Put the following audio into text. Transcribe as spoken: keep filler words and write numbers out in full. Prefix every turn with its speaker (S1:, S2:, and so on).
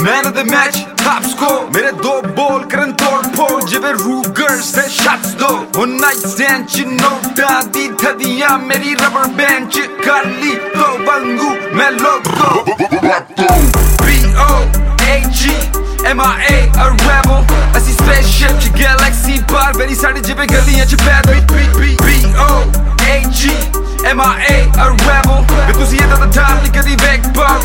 S1: Man of the match, top score. मेरे दो ball करन तोड़ फोड़ जिवे रूगर से shots दो One night stand च नोटा दी थदियां मेरी rubber band च काली तो बंगू मैं लोगो B O A G M I A a rebel असी spaceship च galaxy बार वेरी साढ़े जिवे गलियां च पैदल B O A G M I A a rebel मैं तुसी ये तो time नहीं कदी वेक बार